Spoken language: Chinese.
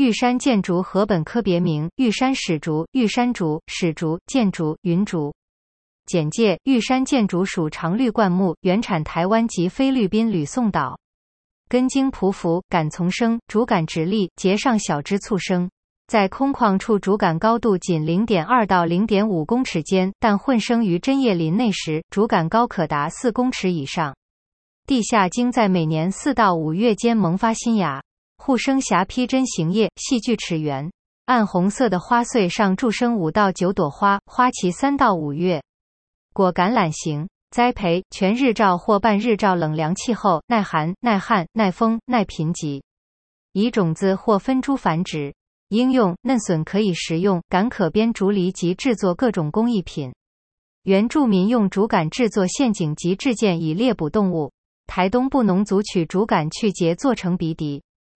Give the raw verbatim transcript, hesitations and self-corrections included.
玉山箭竹禾本科别名：玉山始竹、玉山竹、始竹、箭竹、云竹。简介：玉山箭竹属常绿灌木，原产台湾及菲律宾吕宋岛。根茎匍匐，杆丛生，主杆直立，节上小枝簇生。在空旷处主杆高度仅 零点二到零点五公尺间，但混生于针叶林内时，主杆高可达四公尺以上。地下茎在每年四到五月间萌发新芽，互生狭披针形叶，细锯齿缘。暗红色的花穗上驻生五到九朵花，花期三到五月。果橄榄形。栽培：全日照或半日照冷凉气候，耐寒、耐旱、耐风、耐贫瘠。以种子或分株繁殖。应用：嫩笋可以食用，杆可编竹篱及制作各种工艺品。原住民用竹杆制作陷阱及制箭以猎捕动物。台东布农族取竹杆去节做成鼻笛。